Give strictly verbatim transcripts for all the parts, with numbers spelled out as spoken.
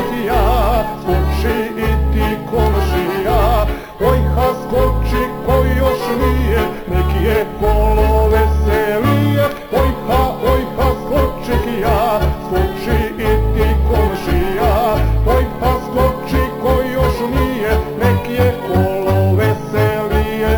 skočiti ja, skoči i ti komšija. Oj ha skoči ko još nije, neki je kolo veselije. Oj ha, oj ha skočiti ja, skoči i ti komšija. Oj ha skoči ko još nije, neki je kolo veselije.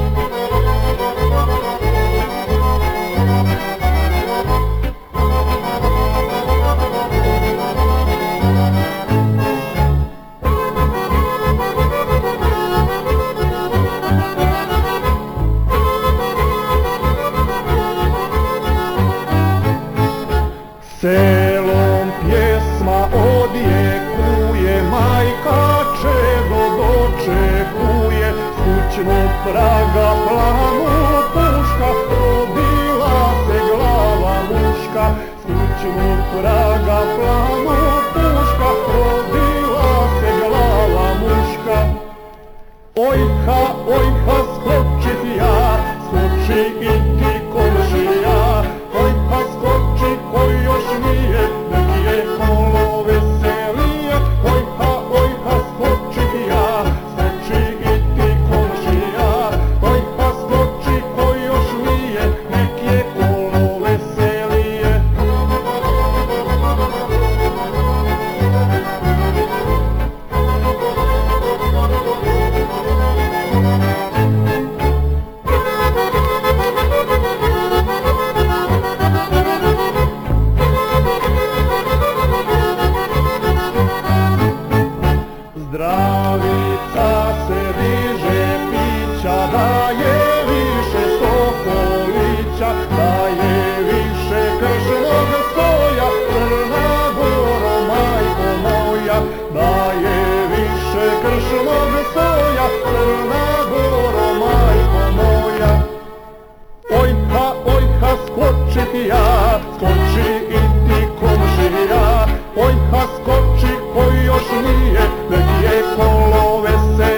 Selom pjesma odjekuje, majka čedo dočekuje, s kućnog praga planu puška, rodila se glava muška. S kućnog praga planu puška, rodila se glava muška. Oj ha, oj ha skočiti ja, skoči i ti komšija. Oj ha skoči ko još nije, neki je kolo veselije. Oj ha, oj ha skočiti ja, skoči i ti komšija. Oj ha skoči ko još nije, neki je kolo veselije. Zdravica se diže pića, daje više sokolića, daje više kršnog soja, Crna Goro majko moja. Daje više kršnog soja, Crna Goro majko moja. Oj ha, oj ha skočiti ja, skoči i ti komšija. Oj ha skoči ko još nije, neki je kolo veselije.